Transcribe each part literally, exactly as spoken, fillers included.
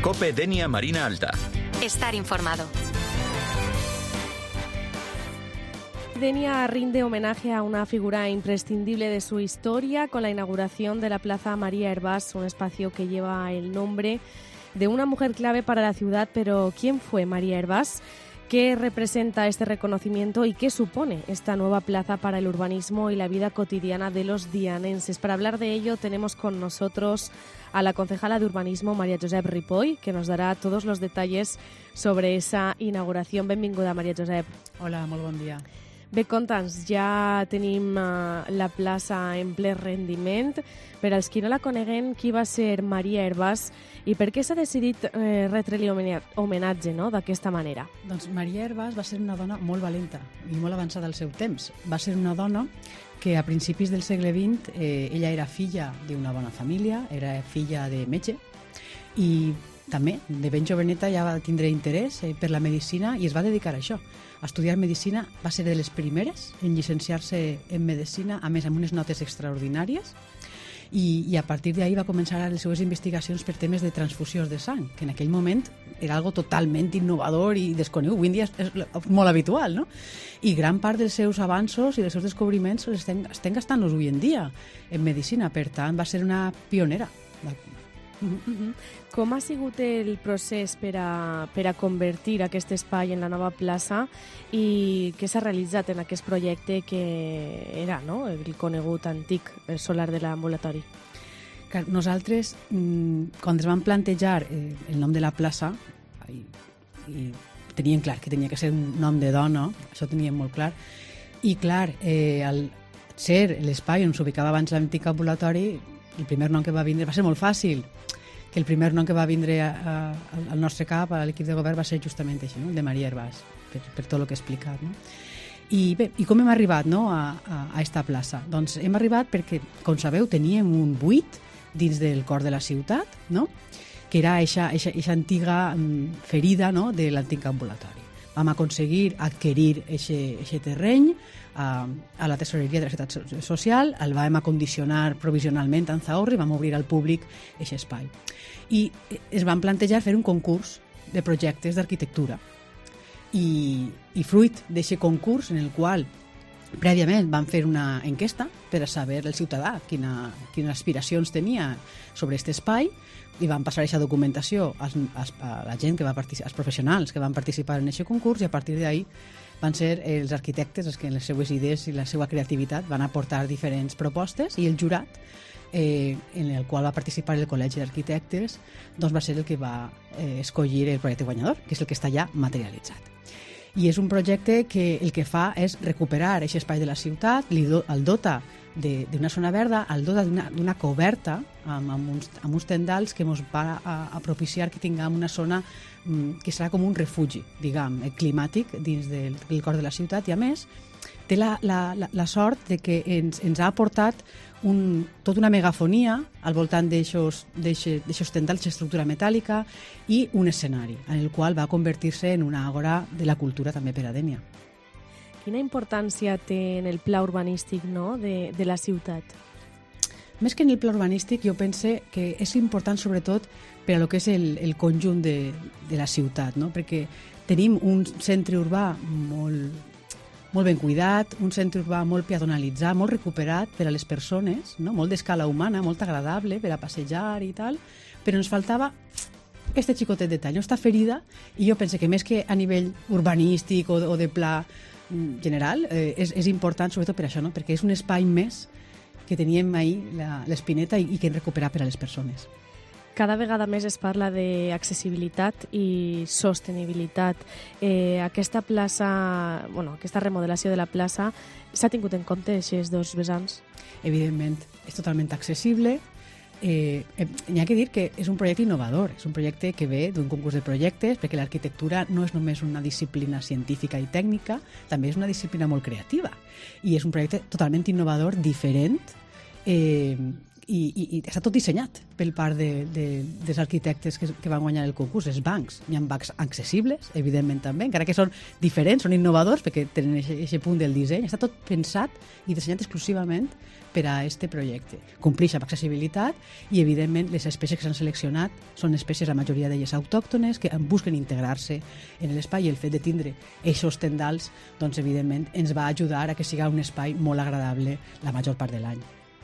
COPE Denia Marina Alta. Estar informado. Denia rinde homenaje a una figura imprescindible de su historia con la inauguración de la Plaza María Hervás, un espacio que lleva el nombre de una mujer clave para la ciudad. Pero ¿quién fue María Hervás? ¿Qué representa este reconocimiento y qué supone esta nueva plaza para el urbanismo y la vida cotidiana de los dianenses? Para hablar de ello tenemos con nosotros a la concejala de urbanismo, María Josep Ripoll, que nos dará todos los detalles sobre esa inauguración. Benvinguda, María Josep. Hola, molt bon dia. Bé, conta'ns, ja tenim uh, la plaça en ple rendiment. Per als qui no la coneguen, qui va ser Maria Hervás i per què s'ha decidit eh, retre-li homenatge, no?, d'aquesta manera? Doncs Maria Hervás va ser una dona molt valenta i molt avançada al seu temps. Va ser una dona que a principis del segle vint eh, ella era filla d'una bona família, era filla de metge i també de ben joveneta ja va tindre interès eh, per la medicina i es va dedicar a això. A estudiar medicina, va ser de les primeres en llicenciar-se en medicina, a més amb unes notes extraordinàries, i, i a partir d'ahí va començar les seves investigacions per temes de transfusions de sang, que en aquell moment era algo totalment innovador i desconegut. Avui en dia és, és molt habitual, no? I gran part dels seus avanços i dels seus descobriments estem, estem gastant-los avui en dia en medicina. Per tant, va ser una pionera. Uh-huh. Com ha sigut el procés per a, per a convertir aquest espai en la nova plaça i què s'ha realitzat en aquest projecte que era, no?, el conegut antic el solar de l'ambulatori? Nosaltres, quan es van plantejar el nom de la plaça, i, i teníem clar que tenia que ser un nom de dona, això ho teníem molt clar, i clar, eh, al ser l'espai on s'ubicava abans l'antic ambulatori, el primer nom que va vindre va ser molt fàcil, que el primer nom que va vindre a, a, al nostre cap, a l'equip de govern, va ser justament això, no?, el de Maria Hervás, per, per tot el que he explicat. No? I bé, i com hem arribat, no?, a, a, a esta plaça? Doncs hem arribat perquè, com sabeu, teníem un buit dins del cor de la ciutat, no?, que era eixa, eixa, eixa antiga ferida, no?, de l'antic ambulatori. Vam aconseguir adquirir aquest terreny a, a la tesoreria de la Ciutat Social, el vam acondicionar provisionalment en Zahorra i vam obrir al públic aquest espai. I es van plantejar fer un concurs de projectes d'arquitectura. I, i fruit d'aquest concurs, en el qual prèviament van fer una enquesta per a saber el ciutadà quina, quines aspiracions tenia sobre aquest espai, i van passar aquesta documentació als, als, a la gent que va participar, als professionals que van participar en aquest concurs, i a partir d'ahí van ser els arquitectes els que en les seues idees i la seva creativitat van aportar diferents propostes, i el jurat, eh, en el qual va participar el Col·legi d'Arquitectes, doncs va ser el que va eh, escollir el projecte guanyador, que és el que està ja materialitzat. I és un projecte que el que fa és recuperar aquest espai de la ciutat, li do, el dota d'una zona verda, el dota d'una coberta amb, amb, uns, amb uns tendals que ens va a, a propiciar que tinguem una zona mm, que serà com un refugi, diguem, climàtic dins del, del cor de la ciutat, i a més té la, la, la, la sort de que ens, ens ha aportat un, tota una megafonia al voltant d'aixòs tendals d'estructura metàl·lica i un escenari en el qual va convertir-se en una àgora de la cultura també per a Denia. Quina importància té en el pla urbanístic, no?, de, de la ciutat? Més que en el pla urbanístic, jo pense que és important sobretot per a lo que és el, el conjunt de, de la ciutat, no?, perquè tenim un centre urbà molt, molt ben cuidat, un centre urbà molt peatonalitzat, molt recuperat per a les persones, no?, molt d'escala humana, molt agradable per a passejar i tal, però ens faltava este xicotet detall, no?, està ferida, i jo pense que més que a nivell urbanístic o, o de pla general, eh, és, és important sobretot per això, no?, perquè és un espai més que teníem ahir l'Espineta i, i que hem recuperat per a les persones. Cada vegada més es parla d'accessibilitat i sostenibilitat. Eh, aquesta plaça, bueno, aquesta remodelació de la plaça, s'ha tingut en compte aquests dos vessants? Evidentment, és totalment accessible. Eh, n'hi ha que dir que és un projecte innovador, és un projecte que ve d'un concurs de projectes, perquè l'arquitectura no és només una disciplina científica i tècnica, també és una disciplina molt creativa, i és un projecte totalment innovador, diferent, eh, i, i, i està tot dissenyat per part de, de, dels arquitectes que, que van guanyar el concurs, els bancs. Hi ha bancs accessibles, evidentment també, encara que són diferents, són innovadors, perquè tenen aquest punt del disseny. Està tot pensat i dissenyat exclusivament per a aquest projecte. Complix amb accessibilitat i, evidentment, les espècies que s'han seleccionat són espècies, la majoria d'elles autòctones, que busquen integrar-se en l'espai, i el fet de tindre eixos tendals, doncs, evidentment, ens va ajudar a que siga un espai molt agradable la major part de l'any.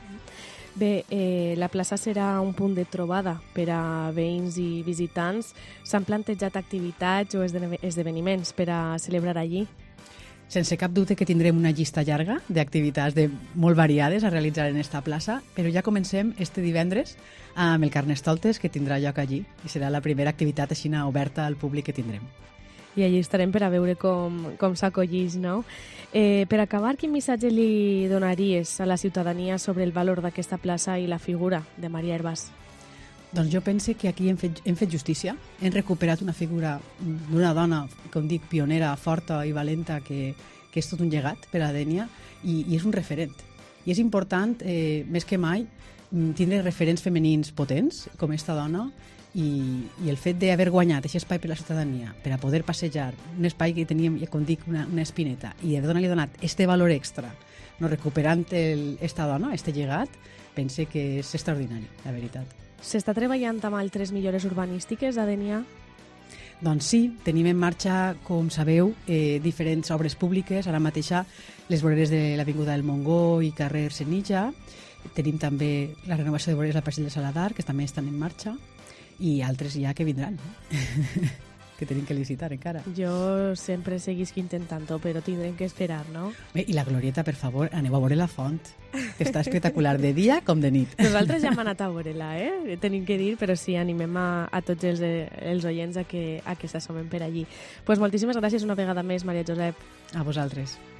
Bé, eh, la plaça serà un punt de trobada per a veïns i visitants. S'han plantejat activitats o esdeveniments per a celebrar allí? Sense cap dubte que tindrem una llista llarga d'activitats de molt variades a realitzar en esta plaça, però ja comencem este divendres amb el Carnestoltes, que tindrà lloc allí, i serà la primera activitat així oberta al públic que tindrem. I allí estarem per a veure com, com s'acollís, no? Eh, per acabar, quin missatge li donaries a la ciutadania sobre el valor d'aquesta plaça i la figura de Maria Hervás? Doncs jo penso que aquí hem fet, hem fet justícia. Hem recuperat una figura d'una dona, com dic, pionera, forta i valenta, que, que és tot un llegat per a Dénia, i, i és un referent. I és important, eh, més que mai, tindre referents femenins potents, com esta dona, i, i el fet d'haver guanyat aquest espai per la ciutadania, per a poder passejar, un espai que teníem, com dic, una, una espineta, i haver-li donat este valor extra, no, recuperant el, esta dona, este llegat, pense que és extraordinari, la veritat. S'està treballant amb altres millores urbanístiques a Dénia? Doncs sí, tenim en marxa, com sabeu, eh, diferents obres públiques. Ara mateixa les voreres de l'Avinguda del Montgó i carrer Senija. Tenim també la renovació de voreres al Passeig de Saladar, que també estan en marxa, i altres ja que vindran, no? que tenim que licitar encara. Jo sempre seguisc intentant-ho, però tindrem que esperar, no? Bé, i la Glorieta, per favor, aneu a veure la font, que està espectacular de dia com de nit. Nosaltres ja hem anat a veure-la, eh? Tenim que dir, però sí, animem a, a tots els, els oients a que, a que s'assomen per allí. Pues moltíssimes gràcies una vegada més, Maria Josep. A vosaltres.